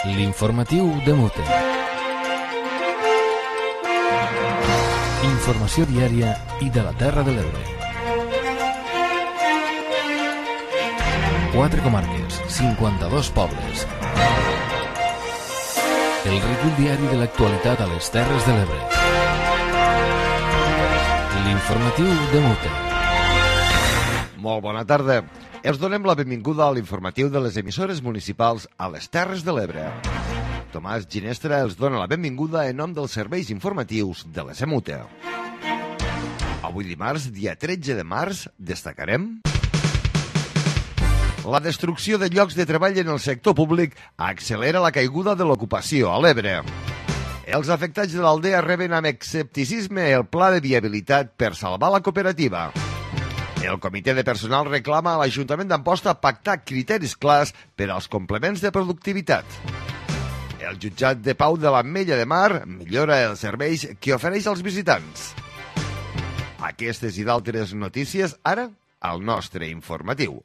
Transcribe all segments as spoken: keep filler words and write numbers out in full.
L'informatiu de Mute. Informació diària i de la Terra de l'Ebre. Quatre comarques, cinquanta-dos pobles. El recull diari de l'actualitat a les Terres de l'Ebre. L'informatiu de Mute. Molt bona tarda. Us donem la benvinguda a l'informatiu de les emissores municipals a les Terres de l'Ebre. Tomàs Ginestra els dona la benvinguda en nom dels serveis informatius de l'S M U T E. Avui dimarts, dia tretze de març, destacarem la destrucció de llocs de treball en el sector públic accelera la caiguda de l'ocupació a l'Ebre. Els afectats de l'Aldea reben amb escepticisme el pla de viabilitat per salvar la cooperativa. El comitè de personal reclama a l'Ajuntament d'Amposta pactar criteris clars per als complements de productivitat. El jutjat de pau de l'Ametlla de Mar millora els serveis que ofereix als visitants. Aquestes i d'altres notícies ara al nostre informatiu.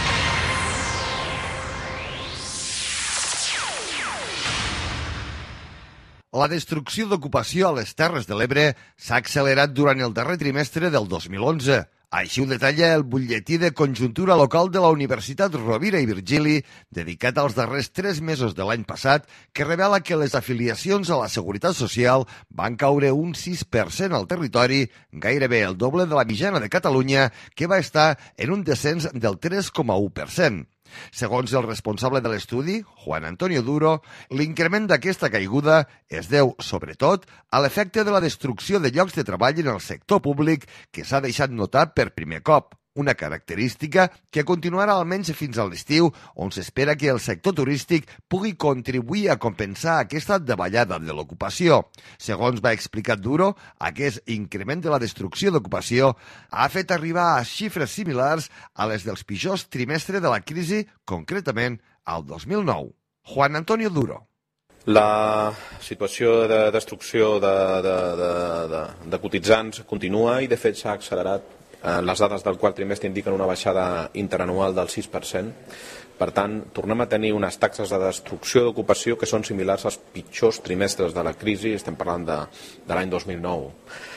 La destrucció d'ocupació a les Terres de l'Ebre s'ha accelerat durant el darrer trimestre del dos mil onze. Així ho detalla el butlletí de conjuntura local de la Universitat Rovira i Virgili, dedicat als darrers tres mesos de l'any passat, que revela que les afiliacions a la Seguretat Social van caure un sis per cent al territori, gairebé el doble de la mitjana de Catalunya, que va estar en un descens del tres coma u per cent. Segons el responsable de l'estudi, Juan Antonio Duro, l'increment d'aquesta caiguda es deu, sobretot, a l'efecte de la destrucció de llocs de treball en el sector públic que s'ha deixat notar per primer cop, una característica que continuarà almenys fins a l'estiu, on s'espera que el sector turístic pugui contribuir a compensar aquesta davallada de l'ocupació. Segons va explicar Duro, aquest increment de la destrucció d'ocupació ha fet arribar a xifres similars a les dels pitjors trimestres de la crisi, concretament al dos mil nou. Juan Antonio Duro. La situació de destrucció de, de, de, de, de cotitzants continua i, de fet, s'ha accelerat. Les dades del quart trimestre indiquen una baixada interanual del sis per cent. Per tant, tornem a tenir unes taxes de destrucció d'ocupació que són similars als pitjors trimestres de la crisi, estem parlant de, de l'any dos mil nou.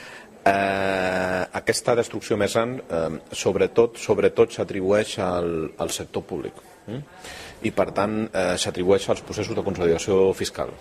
Eh, aquesta destrucció més gran, eh, sobretot, sobretot s'atribueix al, al sector públic eh? i, per tant, eh, s'atribueix als processos de consolidació fiscal.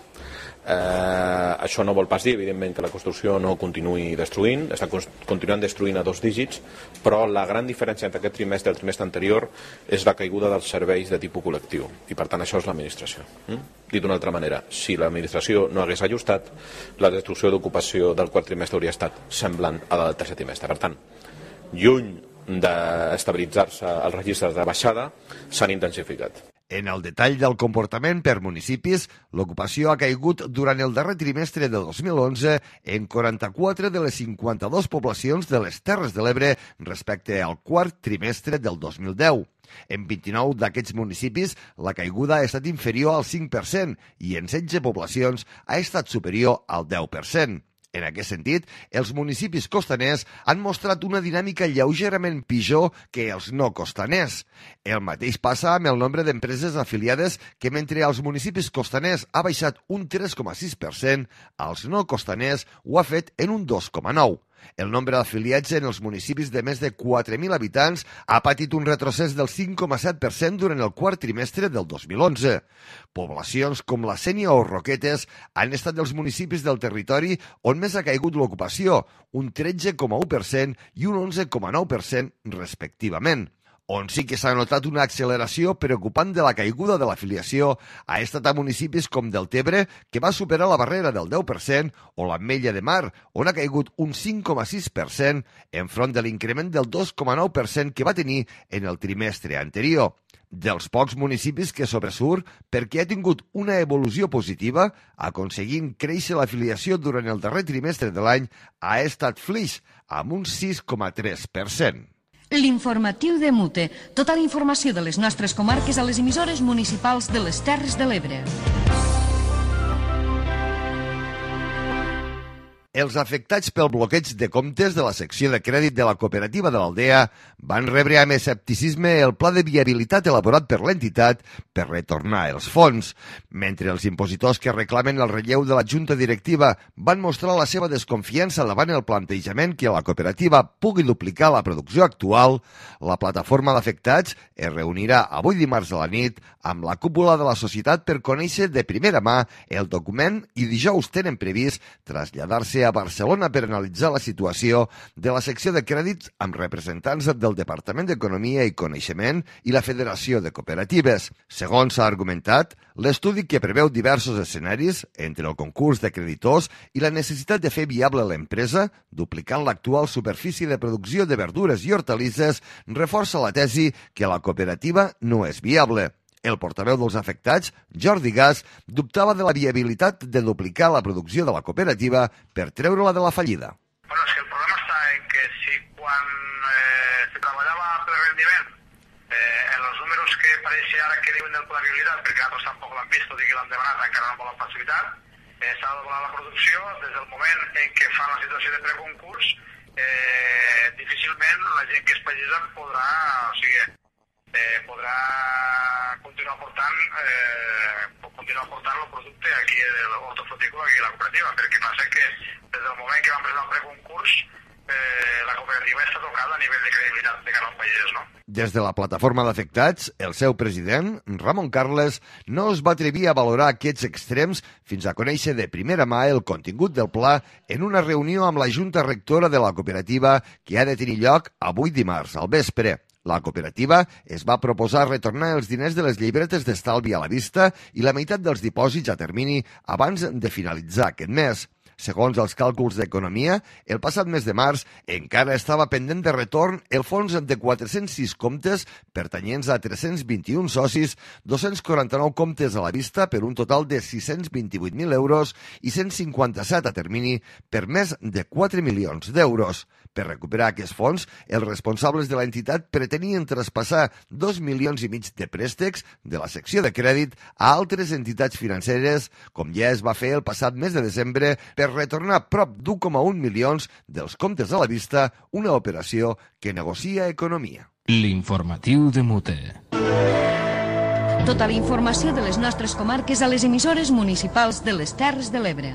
Eh, això no vol pas dir, evidentment, que la construcció no continuï destruint, està continuant destruint a dos dígits, però la gran diferència entre aquest trimestre i el trimestre anterior és la caiguda dels serveis de tipus col·lectiu, i per tant això és l'administració. Mm? Dit d'una altra manera, si l'administració no hagués ajustat, la destrucció d'ocupació del quart trimestre hauria estat semblant a la del tercer trimestre. Per tant, lluny d'estabilitzar-se els registres de baixada, s'han intensificat. En el detall del comportament per municipis, l'ocupació ha caigut durant el darrer trimestre de dos mil onze en quaranta-quatre de les cinquanta-dues poblacions de les Terres de l'Ebre respecte al quart trimestre del dos mil deu. En vint-i-nou d'aquests municipis, la caiguda ha estat inferior al cinc per cent i en setze poblacions ha estat superior al deu per cent. En aquest sentit, els municipis costaners han mostrat una dinàmica lleugerament pitjor que els no costaners. El mateix passa amb el nombre d'empreses afiliades que mentre als municipis costaners ha baixat un tres coma sis per cent, als no costaners ho ha fet en un dos coma nou per cent. El nombre d'afiliats en els municipis de més de quatre mil habitants ha patit un retrocés del cinc coma set per cent durant el quart trimestre del dos mil onze. Poblacions com la Sénia o Roquetes han estat els municipis del territori on més ha caigut l'ocupació, un tretze coma u per cent i un onze coma nou per cent respectivament. On sí que s'ha notat una acceleració preocupant de la caiguda de l'afiliació ha estat a municipis com Deltebre, que va superar la barrera del deu per cent, o l'Ametlla de Mar, on ha caigut un cinc coma sis per cent, enfront de l'increment del dos coma nou per cent que va tenir en el trimestre anterior. Dels pocs municipis que sobresurt perquè ha tingut una evolució positiva, aconseguint créixer l'afiliació durant el darrer trimestre de l'any, ha estat Flix, amb un sis coma tres per cent. L'informatiu de Mute. Tota la informació de les nostres comarques a les emissores municipals de les Terres de l'Ebre. Els afectats pel bloqueig de comptes de la secció de crèdit de la cooperativa de l'Aldea van rebre amb escepticisme el pla de viabilitat elaborat per l'entitat per retornar els fons. Mentre els impositors que reclamen el relleu de la junta directiva van mostrar la seva desconfiança davant el plantejament que la cooperativa pugui duplicar la producció actual, la plataforma d'afectats es reunirà avui dimarts a la nit amb la cúpula de la societat per conèixer de primera mà el document i dijous tenen previst traslladar-se a Barcelona per analitzar la situació de la secció de crèdits amb representants del Departament d'Economia i Coneixement i la Federació de Cooperatives. Segons s'ha argumentat, l'estudi que preveu diversos escenaris entre el concurs de creditors i la necessitat de fer viable l'empresa, duplicant l'actual superfície de producció de verdures i hortalisses, reforça la tesi que la cooperativa no és viable. El portaveu dels afectats, Jordi Gas, dubtava de la viabilitat de duplicar la producció de la cooperativa per treure-la de la fallida. Bueno, es que el problema està en que si quan eh, se treballava per rendiment, eh, en els números que pareixen ara que diuen del pla de viabilitat, perquè nosaltres tampoc l'han vist, tot i que l'han demanat, encara no volen facilitar, eh, s'ha de doblar la producció des del moment en què fan la situació de preconcurs, eh, difícilment la gent que és pagesa podrà, o sigui, eh, podrà continuar portant eh, continuar portant el producte aquí de l'hortofrutícola aquí a la cooperativa, perquè passa que des del moment que vam presentar el preconcurs eh, la cooperativa està tocada a nivell de credibilitat de cara al pagès, no? Des de la plataforma d'afectats, el seu president, Ramon Carles, no es va atrevir a valorar aquests extrems fins a conèixer de primera mà el contingut del pla en una reunió amb la Junta Rectora de la cooperativa que ha de tenir lloc avui dimarts al vespre. La cooperativa es va proposar retornar els diners de les llibretes d'estalvi a la vista i la meitat dels dipòsits a termini abans de finalitzar aquest mes. Segons els càlculs d'economia, el passat mes de març encara estava pendent de retorn el fons de quatre-cents sis comptes pertanyents a tres-cents vint-i-un socis, dos-cents quaranta-nou comptes a la vista per un total de sis-cents vint-i-vuit mil euros i cent cinquanta-set a termini per més de quatre milions d'euros. Per recuperar aquests fons, els responsables de l'entitat pretenien traspassar dos milions i mig de préstecs de la secció de crèdit a altres entitats financeres, com ja es va fer el passat mes de desembre, per retornar prop d'un coma un milions dels comptes a la vista, una operació que negocia Economia. L'informatiu de Mute. Tota la informació de les nostres comarques a les emissores municipals de les Terres de l'Ebre.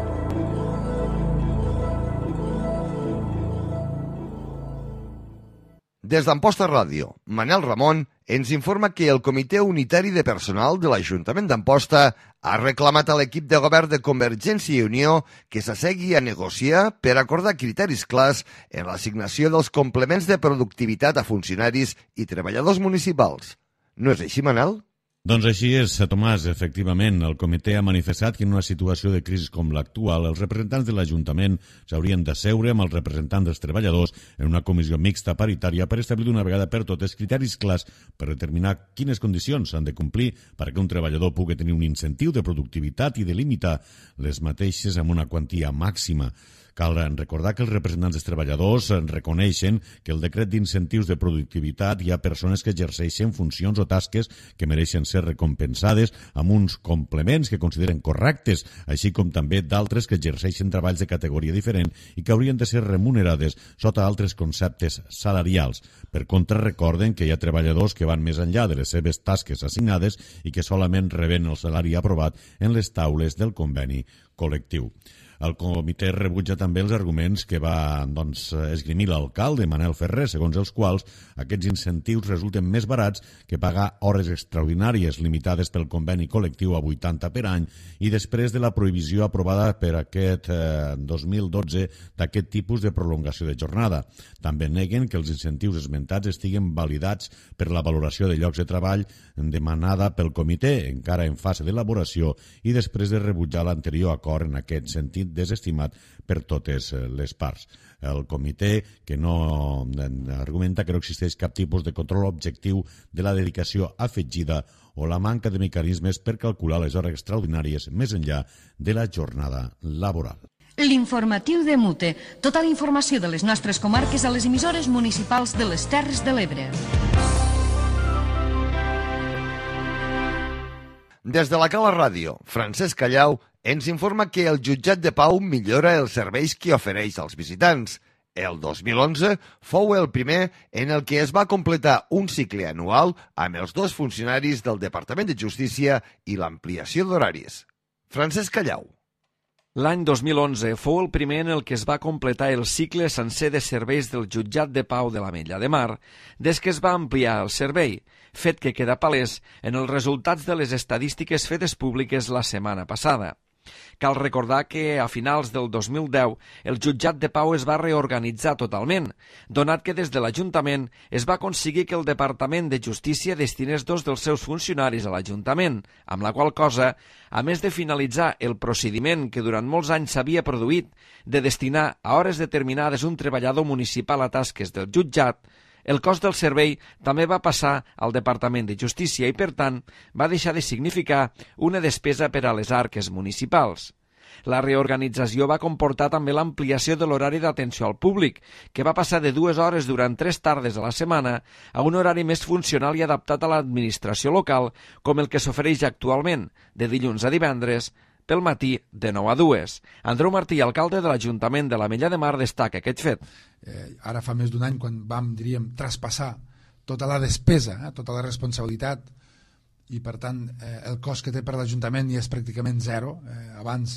Des d'Amposta Ràdio, Manel Ramon ens informa que el Comitè Unitari de Personal de l'Ajuntament d'Amposta ha reclamat a l'equip de govern de Convergència i Unió que s'assegui a negociar per acordar criteris clars en l'assignació dels complements de productivitat a funcionaris i treballadors municipals. No és així, Manel? Doncs així és, Tomàs. Efectivament, el comitè ha manifestat que en una situació de crisi com l'actual, els representants de l'Ajuntament s'haurien d'asseure amb els representants dels treballadors en una comissió mixta paritària per establir d'una vegada per totes criteris clars per determinar quines condicions s'han de complir perquè un treballador pugui tenir un incentiu de productivitat i delimitar les mateixes amb una quantia màxima. Cal recordar que els representants dels treballadors reconeixen que el decret d'incentius de productivitat hi ha persones que exerceixen funcions o tasques que mereixen ser recompensades amb uns complements que consideren correctes, així com també d'altres que exerceixen treballs de categoria diferent i que haurien de ser remunerades sota altres conceptes salarials. Per contra, recorden que hi ha treballadors que van més enllà de les seves tasques assignades i que solament reben el salari aprovat en les taules del conveni col·lectiu. El comitè rebutja també els arguments que va doncs, esgrimir l'alcalde Manel Ferrer, segons els quals aquests incentius resulten més barats que pagar hores extraordinàries limitades pel conveni col·lectiu a vuitanta per any i després de la prohibició aprovada per aquest eh, dos mil dotze d'aquest tipus de prolongació de jornada. També neguen que els incentius esmentats estiguen validats per la valoració de llocs de treball demanada pel comitè, encara en fase d'elaboració, i després de rebutjar l'anterior acord en aquest sentit desestimat per totes les parts. El comitè que no argumenta que no existeix cap tipus de control objectiu de la dedicació afegida o la manca de mecanismes per calcular les hores extraordinàries més enllà de la jornada laboral. L'informatiu de Mute. Tota la informació de les nostres comarques a les emissores municipals de les Terres de l'Ebre. Des de la Cala Ràdio, Francesc Callau ens informa que el jutjat de pau millora els serveis que ofereix als visitants. El dos mil onze fou el primer en el que es va completar un cicle anual amb els dos funcionaris del Departament de Justícia i l'ampliació d'horaris. Francesc Callau. L'any dos mil onze fou el primer en el que es va completar el cicle sencer de serveis del jutjat de pau de l'Ametlla de Mar, des que es va ampliar el servei, fet que queda palès en els resultats de les estadístiques fetes públiques la setmana passada. Cal recordar que a finals del dos mil deu el jutjat de pau es va reorganitzar totalment, donat que des de l'Ajuntament es va aconseguir que el Departament de Justícia destinés dos dels seus funcionaris a l'Ajuntament, amb la qual cosa, a més de finalitzar el procediment que durant molts anys s'havia produït de destinar a hores determinades un treballador municipal a tasques del jutjat, el cost del servei també va passar al Departament de Justícia i, per tant, va deixar de significar una despesa per a les arques municipals. La reorganització va comportar també l'ampliació de l'horari d'atenció al públic, que va passar de dues hores durant tres tardes a la setmana a un horari més funcional i adaptat a l'administració local, com el que s'ofereix actualment, de dilluns a divendres, pel matí de nou a dues. Andreu Martí, alcalde de l'Ajuntament de l'Ametlla de Mar, destaca aquest fet. Eh, ara fa més d'un any, quan vam, diríem, traspassar tota la despesa, eh, tota la responsabilitat, i per tant eh, el cost que té per l'Ajuntament ja és pràcticament zero. Eh, abans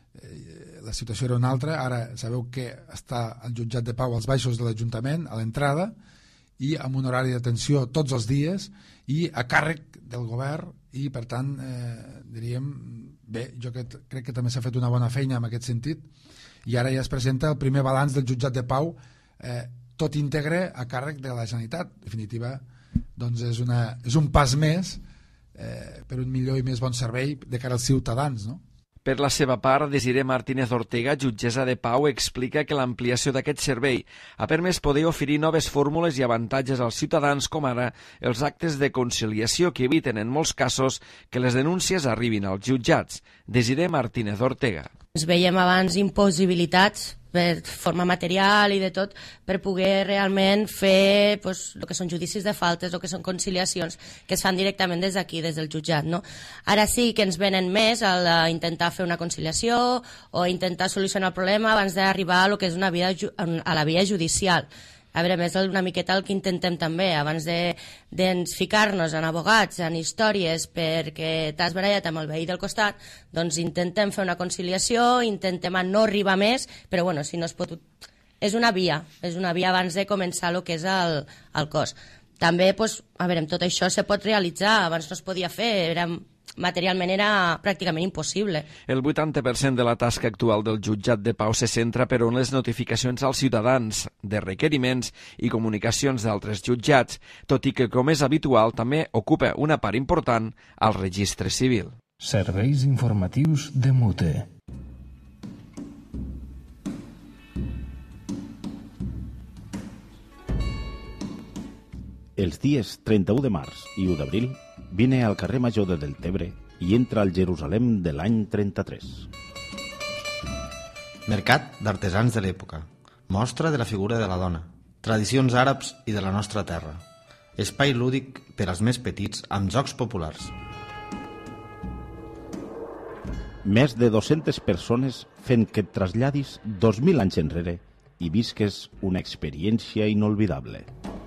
eh, la situació era una altra, ara sabeu que està el jutjat de pau als baixos de l'Ajuntament, a l'entrada, i amb un horari d'atenció tots els dies i a càrrec del govern, i per tant eh, diríem, bé, jo crec, crec que també s'ha fet una bona feina en aquest sentit, i ara ja es presenta el primer balanç del jutjat de pau, eh, tot íntegre a càrrec de la Generalitat. En definitiva, doncs és, una, és un pas més eh, per un millor i més bon servei de cara als ciutadans, no? Per la seva part, Desiré Martínez Ortega, jutgessa de pau, explica que l'ampliació d'aquest servei ha permès poder oferir noves fórmules i avantatges als ciutadans, com ara els actes de conciliació que eviten en molts casos que les denúncies arribin als jutjats. Desiré Martínez Ortega. Ens veiem abans impossibilitats per forma material i de tot, per poder realment fer pues, el que són judicis de faltes, el que són conciliacions, que es fan directament des d'aquí, des del jutjat, no? Ara sí que ens venen més a intentar fer una conciliació o intentar solucionar el problema abans d'arribar a, lo que és una via, a la via judicial. A veure, més una miqueta el que intentem també, abans de, de ficar-nos en abogats, en històries, perquè t'has barallat amb el veí del costat, doncs intentem fer una conciliació, intentem no arribar més, però bueno, si no es pot... És una via, és una via abans de començar el que és el, el cos. També, doncs, a veure, tot això se pot realitzar, abans no es podia fer, era... materialment era pràcticament impossible. El vuitanta per cent de la tasca actual del jutjat de pau se centra per on les notificacions als ciutadans de requeriments i comunicacions d'altres jutjats, tot i que, com és habitual, també ocupa una part important al registre civil. Serveis informatius de Mute. Els dies trenta-u de març i u d'abril vine al carrer Major de Deltebre i entra al Jerusalem de l'any trenta-tres. Mercat d'artesans de l'època. Mostra de la figura de la dona. Tradicions àrabs i de la nostra terra. Espai lúdic per als més petits amb jocs populars. Més de dues-centes persones fent que et traslladis dos mil anys enrere i visques una experiència inolvidable.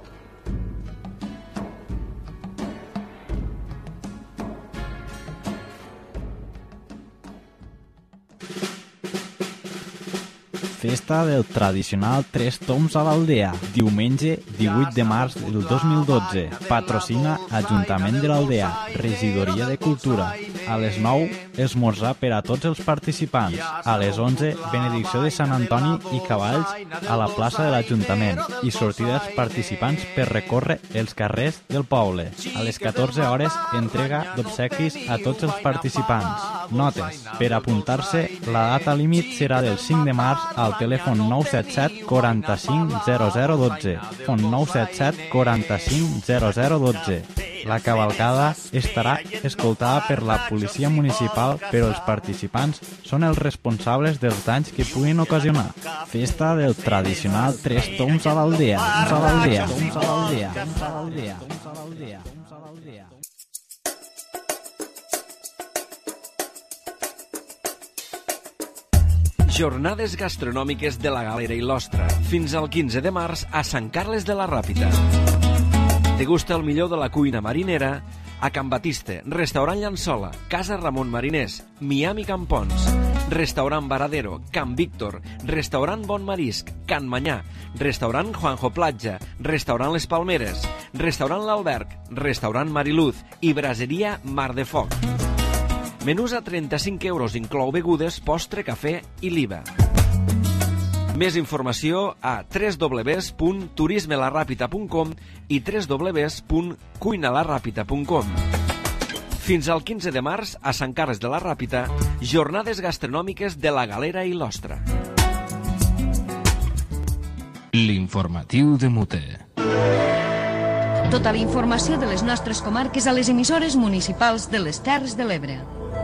Festa del tradicional Tres Toms a l'Aldea, diumenge divuit de març del dos mil dotze. Patrocina Ajuntament de l'Aldea, Regidoria de Cultura. A les nou, esmorzar per a tots els participants. A les onze, benedicció de Sant Antoni i cavalls a la plaça de l'Ajuntament i sortida dels participants per recórrer els carrers del poble. A les catorze hores, entrega d'obsequis a tots els participants. Notes. Per apuntar-se, la data límit serà del cinc de març al telèfon nou set set quaranta-cinc zero zero dotze. Telèfon nou set set quaranta-cinc zero zero dotze. La cavalcada estarà escoltada per la policia municipal, però els participants són els responsables dels danys que puguin ocasionar. Festa del tradicional Tres Toms a l'Aldea. A l'Aldea. A l'Aldea. A l'Aldea. A l'Aldea. Jornades gastronòmiques de la Galera i l'Ostra. Fins al quinze de març a Sant Carles de la Ràpita. Degusta el millor de la cuina marinera a Can Batiste, Restaurant Llançola, Casa Ramon Mariners, Miami Campons, Restaurant Varadero, Can Víctor, Restaurant Bon Marisc, Can Manyà, Restaurant Juanjo Platja, Restaurant Les Palmeres, Restaurant L'Alberg, Restaurant Mariluz i Braseria Mar de Foc. Menús a trenta-cinc euros, inclou begudes, postre, cafè i l'I V A. Més informació a w w w punt turisme la ràpita punt com i w w w punt cuina la ràpita punt com. Fins al quinze de març, a Sant Carles de la Ràpita, jornades gastronòmiques de la Galera i l'Ostra. L'informatiu de Mute. Tota la informació de les nostres comarques a les emissores municipals de les Terres de l'Ebre.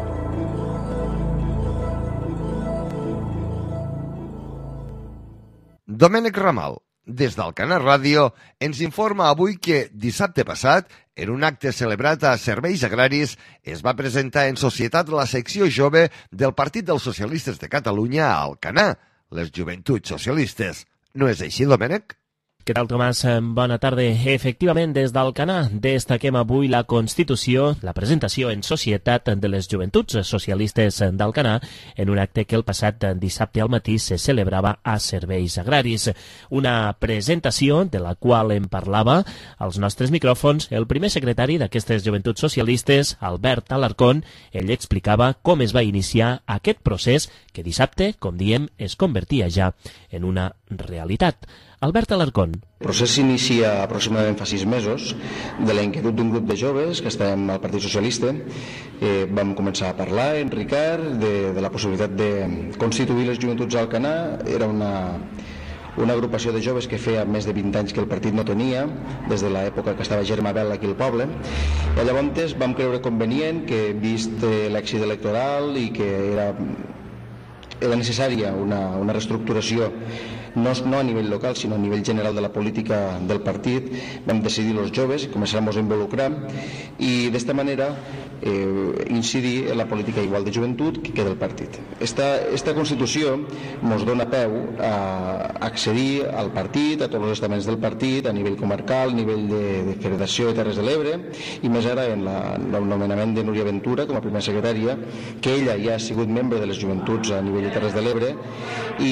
Domènec Ramal, des d'Alcanar Ràdio, ens informa avui que dissabte passat, en un acte celebrat a Serveis Agraris, es va presentar en societat la secció jove del Partit dels Socialistes de Catalunya a Alcanar, les Joventuts Socialistes. No és així, Domènec? Què tal, Tomàs? Bona tarda. Efectivament, des d'Alcanar destaquem avui la Constitució, la presentació en societat de les Joventuts Socialistes d'Alcanar en un acte que el passat dissabte al matí se celebrava a Serveis Agraris. Una presentació de la qual en parlava als nostres micròfons el primer secretari d'aquestes Joventuts Socialistes, Albert Alarcón. Ell explicava com es va iniciar aquest procés que dissabte, com diem, es convertia ja en una realitat. Albert Alarcón. El procés s'inicia aproximadament fa sis mesos de la inquietud d'un grup de joves que estem al Partit Socialista. Eh, vam començar a parlar, en Ricard, de, de la possibilitat de constituir les Joventuts d'Alcanar. Era una, una agrupació de joves que feia més de vint anys que el partit no tenia, des de l'època que estava Germà Bel aquí al poble. I llavors vam creure convenient que, vist l'èxit electoral i que era, era necessària una, una reestructuració No, no a nivell local, sinó a nivell general de la política del partit, vam decidir els joves i començarem a involucrar i d'esta manera eh, incidir en la política igual de joventut que del partit. Esta, esta Constitució ens dona peu a accedir al partit, a tots els estaments del partit, a nivell comarcal, a nivell de, de Federació de Terres de l'Ebre i més ara en, la, en el nomenament de Núria Ventura com a primera secretària, que ella ja ha sigut membre de les joventuts a nivell de Terres de l'Ebre i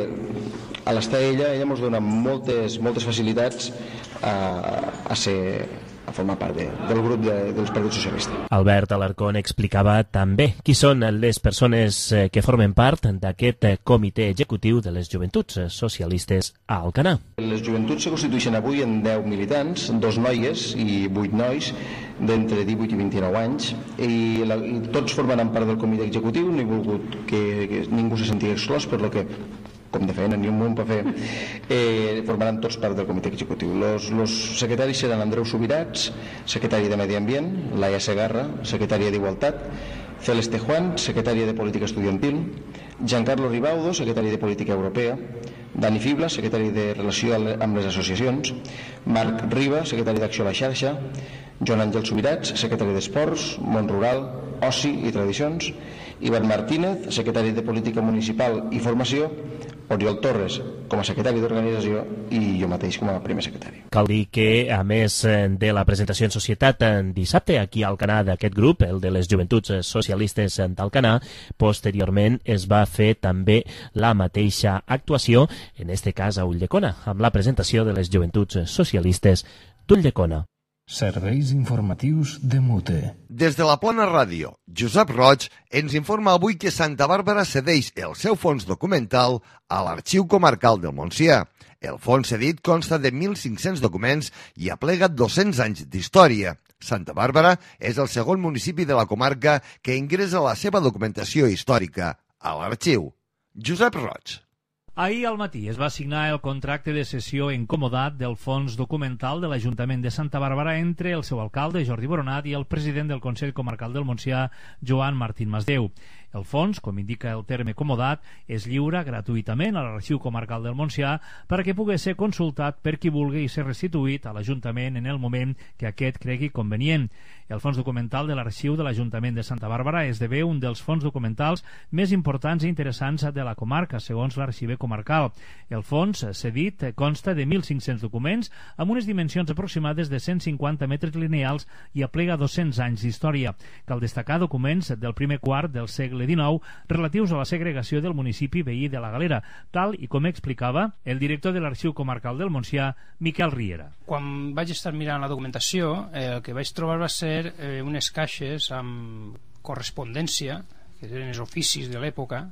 a l'estar ella, ella ens dona moltes, moltes facilitats a, a, ser, a formar part de, del grup de, dels partits socialistes. Albert Alarcón explicava també qui són les persones que formen part d'aquest comitè executiu de les Joventuts Socialistes a Alcanar. Les joventuts se constitueixen avui en deu militants, dos noies i vuit nois d'entre divuit i vint-i-nou anys i, la, i tots formaran part del comitè executiu. No he volgut que, que ningú se sentia exclòs, per lo que com de feina, ni un munt per fer, eh, formaran tots part del comitè executiu. Els secretaris seran Andreu Subirats, secretari de Medi Ambient, Laia Segarra, secretària d'Igualtat, Celeste Juan, secretària de Política Estudiantil, Giancarlo Ribaudo, secretari de Política Europea, Dani Fibla, secretari de Relació amb les Associacions, Marc Riba, secretari d'Acció a la Xarxa, Joan Àngel Subirats, secretari d'Esports, Món Rural, Oci i Tradicions, Ivan Martínez, secretari de Política Municipal i Formació, Oriol Torres com a secretari d'Organització i jo mateix com a primer secretari. Cal dir que, a més de la presentació en societat en dissabte aquí al Alcanar d'aquest grup, el de les Joventuts Socialistes d'Alcanar, posteriorment es va fer també la mateixa actuació, en este cas a Ulldecona, amb la presentació de les Joventuts Socialistes d'Ulldecona. Serveis informatius de Mute. Des de la Plana Ràdio, Josep Roig ens informa avui que Santa Bàrbara cedeix el seu fons documental a l'Arxiu Comarcal del Montsià. El fons cedit consta de mil cinc-cents documents i aplega dos-cents anys d'història. Santa Bàrbara és el segon municipi de la comarca que ingressa la seva documentació històrica a l'arxiu. Josep Roig. Ahir al matí es va signar el contracte de cessió en comodat del fons documental de l'Ajuntament de Santa Bàrbara entre el seu alcalde, Jordi Boronat, i el president del Consell Comarcal del Montsià, Joan Martín Masdeu. El fons, com indica el terme comodat, es lliura gratuïtament a l'Arxiu Comarcal del Montsià perquè pugui ser consultat per qui vulgui i ser restituït a l'Ajuntament en el moment que aquest cregui convenient. El fons documental de l'Arxiu de l'Ajuntament de Santa Bàrbara esdevé un dels fons documentals més importants i interessants de la comarca, segons l'Arxiver Comarcal. El fons cedit consta de mil cinc-cents documents amb unes dimensions aproximades de cent cinquanta metres lineals i aplega dos-cents anys d'història. Cal destacar documents del primer quart del segle dinou relatius a la segregació del municipi veí de la Galera, tal i com explicava el director de l'Arxiu Comarcal del Montsià, Miquel Riera. Quan vaig estar mirant la documentació, eh, el que vaig trobar va ser eh, unes caixes amb correspondència, que eren els oficis de l'època,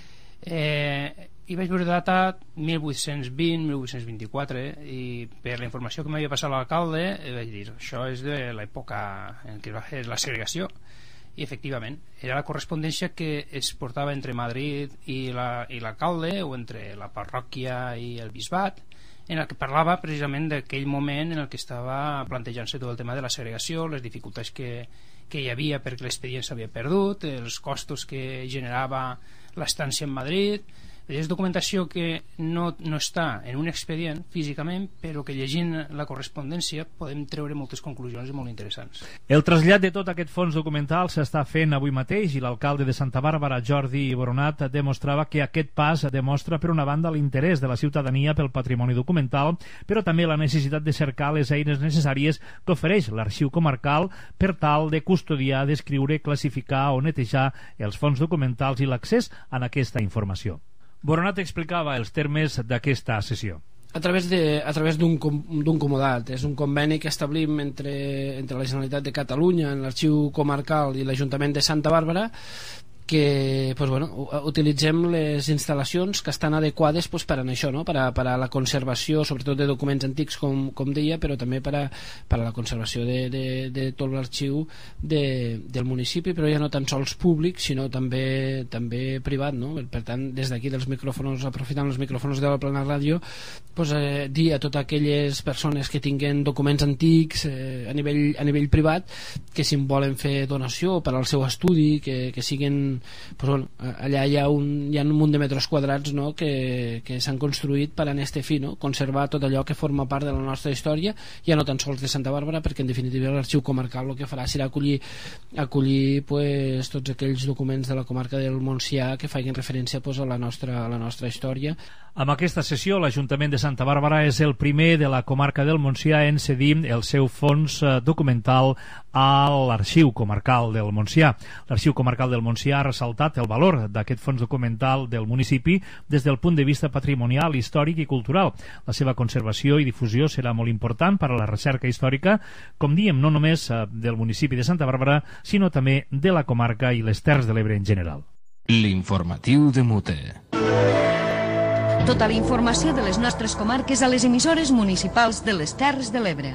eh, i vaig veure data mil vuit-cents vint, mil vuit-cents vint-i-quatre, i per la informació que m'havia passat l'alcalde eh, vaig dir, això és de l'època en què va fer la segregació. I efectivament, era la correspondència que es portava entre Madrid i l'alcalde, la, o entre la parròquia i el bisbat, en el que parlava precisament d'aquell moment en el que estava plantejant-se tot el tema de la segregació, les dificultats que, que hi havia perquè l'expedient s'havia perdut, els costos que generava l'estància en Madrid. És documentació que no, no està en un expedient físicament, però que llegint la correspondència podem treure moltes conclusions molt interessants. El trasllat de tot aquest fons documental s'està fent avui mateix i l'alcalde de Santa Bàrbara, Jordi Boronat, demostrava que aquest pas demostra per una banda l'interès de la ciutadania pel patrimoni documental, però també la necessitat de cercar les eines necessàries que ofereix l'Arxiu Comarcal per tal de custodiar, descriure, classificar o netejar els fons documentals i l'accés a aquesta informació. Boronat explicava els termes d'aquesta sessió. A través de, a través d'un d'un comodat. És un conveni que establim entre, entre la Generalitat de Catalunya, en l'Arxiu Comarcal i l'Ajuntament de Santa Bàrbara, que pues bueno, utilitzem les instal·lacions que estan adequades pues, per a això, no? per, a, per a la conservació, sobretot de documents antics, com, com deia, però també per a, per a la conservació de, de, de tot l'arxiu de, del municipi, però ja no tan sols públic, sinó també, també privat. No? Per tant, des d'aquí, dels micròfons, aprofitant els micròfons de la Plana Ràdio, pues, eh, dir a totes aquelles persones que tinguen documents antics eh, a, nivell, a nivell privat, que si volen fer donació per al seu estudi, que, que siguin pues bueno, allà hi ha, un, hi ha un munt de metres quadrats, no? que, que s'han construït per a este fi, no? Conservar tot allò que forma part de la nostra història, ja no tan sols de Santa Bàrbara, perquè en definitiva l'Arxiu Comarcal el que farà serà acollir, acollir pues, tots aquells documents de la comarca del Montsià que facin referència pues, a, la nostra, a la nostra història. Amb aquesta sessió, l'Ajuntament de Santa Bàrbara és el primer de la comarca del Montsià en cedir el seu fons documental a l'Arxiu Comarcal del Montsià. L'Arxiu Comarcal del Montsià ha ressaltat el valor d'aquest fons documental del municipi des del punt de vista patrimonial, històric i cultural. La seva conservació i difusió serà molt important per a la recerca històrica, com diem, no només del municipi de Santa Bàrbara, sinó també de la comarca i les Terres de l'Ebre en general. L'informatiu de Mute. Tota la informació de les nostres comarques a les emissores municipals de les Terres de l'Ebre.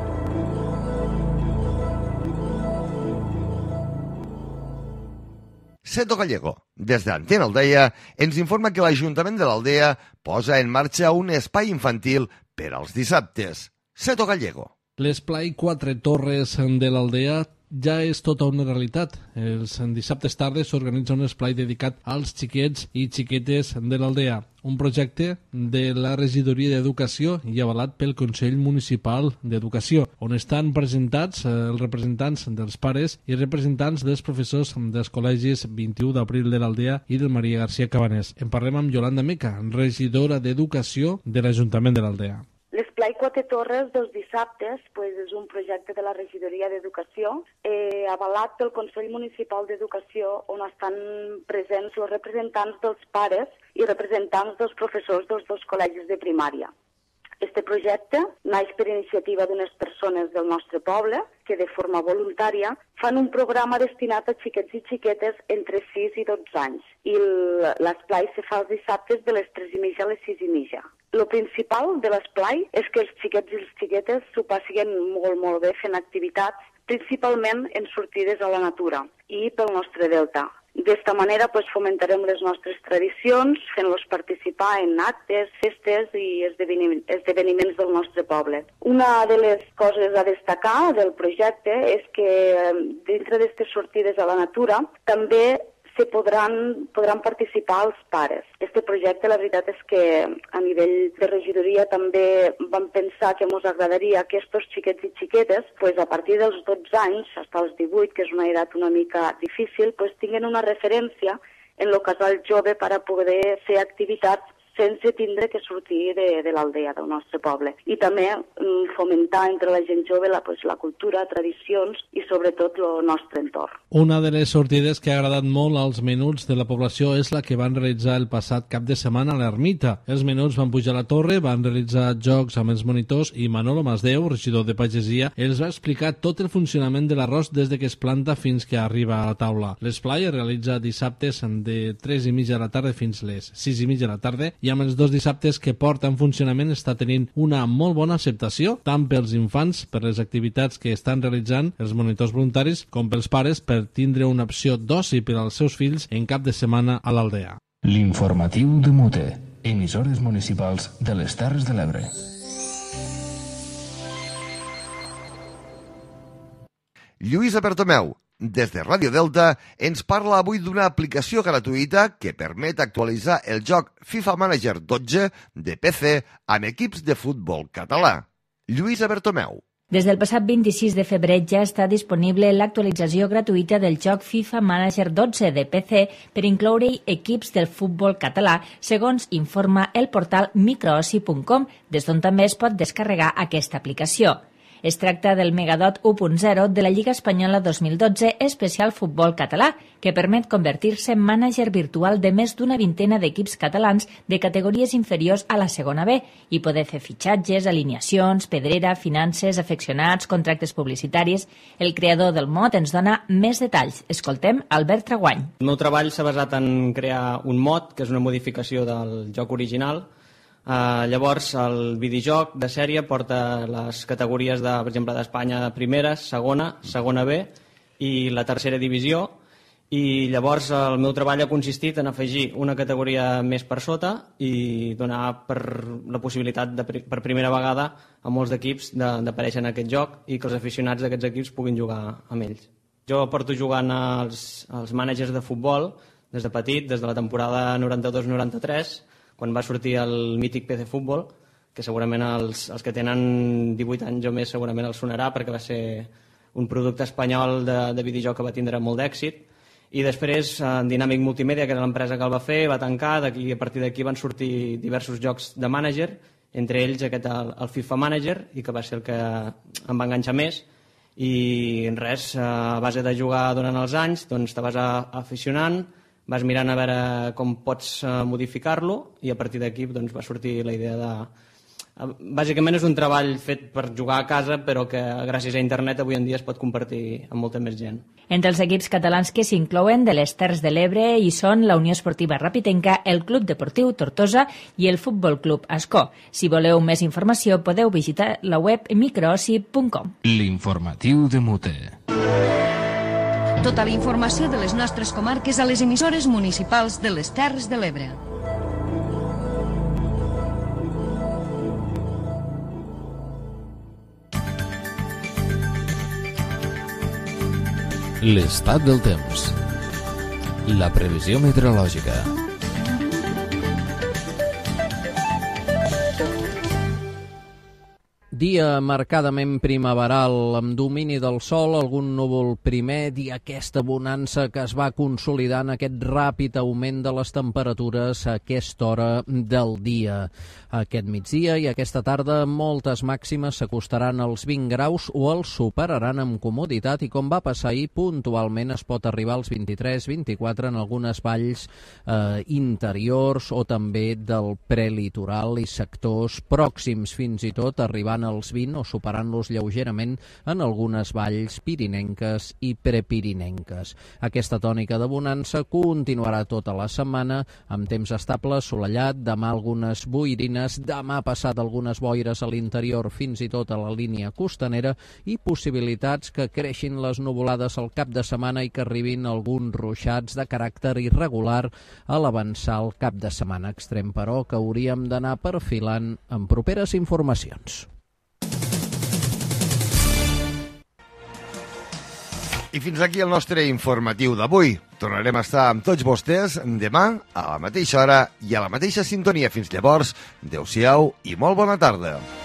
Seto Gallego, des d'Antena Aldea, ens informa que l'Ajuntament de l'Aldea posa en marxa un espai infantil per als dissabtes. Seto Gallego. L'esplai Quatre Torres de l'Aldea ja és tota una realitat. Els dissabtes tardes s'organitza un esplai dedicat als xiquets i xiquetes de l'Aldea, un projecte de la Regidoria d'Educació i avalat pel Consell Municipal d'Educació, on estan presentats els representants dels pares i representants dels professors dels col·legis vint-i-u d'abril de l'Aldea i del Maria García Cabanés. En parlem amb Yolanda Meca, regidora d'Educació de l'Ajuntament de l'Aldea. L'esplai Quatre Torres dels dissabtes pues, és un projecte de la Regidoria d'Educació eh, avalat pel Consell Municipal d'Educació, on estan presents els representants dels pares i representants dels professors dels dos col·legis de primària. Este projecte naix per iniciativa d'unes persones del nostre poble que de forma voluntària fan un programa destinat a xiquets i xiquetes entre sis i dotze anys i l'esplai se fa els dissabtes de les tres i mitja a les sis i mitja. El principal de l'esplai és que els xiquets i les xiquetes s'ho passin molt, molt bé fent activitats, principalment en sortides a la natura i pel nostre delta. D'esta manera pues, fomentarem les nostres tradicions, fent-los participar en actes, festes i esdeveniments del nostre poble. Una de les coses a destacar del projecte és que dintre d'aquestes sortides a la natura també se podran, podran participar els pares. Este projecte, la veritat és que a nivell de regidoria també vam pensar que ens agradaria que aquests xiquets i xiquetes, pues, a partir dels dotze anys, fins als divuit, que és una edat una mica difícil, pues, tinguin una referència en el casal jove per a poder fer activitats sense tindre que sortir de, de l'aldea del nostre poble. I també mm, fomentar entre la gent jove la, pues, la cultura, tradicions i sobretot el nostre entorn. Una de les sortides que ha agradat molt als menuts de la població és la que van realitzar el passat cap de setmana a l'Ermita. Els menuts van pujar a la torre, van realitzar jocs amb els monitors i Manolo Masdeu, regidor de Pagesia, els va explicar tot el funcionament de l'arròs des de que es planta fins que arriba a la taula. L'esplai es realitza dissabtes de tres i mitja de la tarda fins les sis i mitja de la tarda i amb els dos dissabtes que porta en funcionament està tenint una molt bona acceptació, tant pels infants per les activitats que estan realitzant els monitors voluntaris, com pels pares per tindre una opció d'oci per als seus fills en cap de setmana a l'aldea. L'informatiu de Mute, emissores municipals de les Terres de l'Ebre. Lluïsa Bertomeu, des de Ràdio Delta, ens parla avui d'una aplicació gratuïta que permet actualitzar el joc FIFA Manager dotze de P C amb equips de futbol català. Lluïsa Bertomeu. Des del passat vint-i-sis de febrer ja està disponible l'actualització gratuïta del joc FIFA Manager dotze de P C per incloure-hi equips del futbol català, segons informa el portal microoci punt com, des d'on també es pot descarregar aquesta aplicació. Es tracta del Megadot u punt zero de la Lliga Espanyola dos mil dotze especial futbol català, que permet convertir-se en mànager virtual de més d'una vintena d'equips catalans de categories inferiors a la segona B i poder fer fitxatges, alineacions, pedrera, finances, afeccionats, contractes publicitaris. El creador del mod ens dona més detalls. Escoltem Albert Traguany. El meu treball s'ha basat en crear un mod, que és una modificació del joc original. Uh, llavors el videojoc de sèrie porta les categories de, per exemple, d'Espanya de primera, segona, segona B i la tercera divisió, i llavors el meu treball ha consistit en afegir una categoria més per sota i donar per la possibilitat de, per primera vegada a molts equips d'aparèixer en aquest joc i que els aficionats d'aquests equips puguin jugar amb ells. Jo porto jugant als, als mànagers de futbol des de petit, des de la temporada noranta-dos noranta-tres, quan va sortir el mític P C Futbol, que segurament els, els que tenen divuit anys o més segurament els sonarà, perquè va ser un producte espanyol de, de videojoc que va tindre molt d'èxit. I després Dynamic Multimedia, que era l'empresa que el va fer, va tancar, d'aquí, a partir d'aquí van sortir diversos jocs de mànager, entre ells aquest, el, el FIFA Manager, i que va ser el que em va enganxar més. I res, a base de jugar durant els anys, doncs te vas aficionant, vas mirant a veure com pots modificar-lo i a partir d'aquí doncs, va sortir la idea de... Bàsicament és un treball fet per jugar a casa, però que gràcies a internet avui en dia es pot compartir amb molta més gent. Entre els equips catalans que s'inclouen de les Terres de l'Ebre hi són la Unió Esportiva Rapitenca, el Club Deportiu Tortosa i el Futbol Club Ascó. Si voleu més informació podeu visitar la web microoci punt com. L'informatiu de Mute. Tota la informació de les nostres comarques a les emissores municipals de les Terres de l'Ebre. L'estat del temps. La previsió meteorològica. Dia marcadament primaveral, amb domini del sol, algun núvol primer, dia aquesta bonança que es va consolidant, aquest ràpid augment de les temperatures a aquesta hora del dia. Aquest migdia i aquesta tarda moltes màximes s'acostaran als vint graus o els superaran amb comoditat i, com va passar ahir, puntualment es pot arribar als vint-i-tres vint-i-quatre en algunes valls eh, interiors o també del prelitoral i sectors pròxims, fins i tot arribant a els vint o superant-los lleugerament en algunes valls pirinenques i prepirinenques. Aquesta tònica de bonança continuarà tota la setmana amb temps estable, assolellat, demà algunes boirines, demà passat algunes boires a l'interior fins i tot a la línia costanera i possibilitats que creixin les nuvolades al cap de setmana i que arribin alguns ruixats de caràcter irregular a l'avançar el cap de setmana extrem, però que hauríem d'anar perfilant en properes informacions. I fins aquí el nostre informatiu d'avui. Tornarem a estar amb tots vostès demà a la mateixa hora i a la mateixa sintonia. Fins llavors, adeu-siau i molt bona tarda.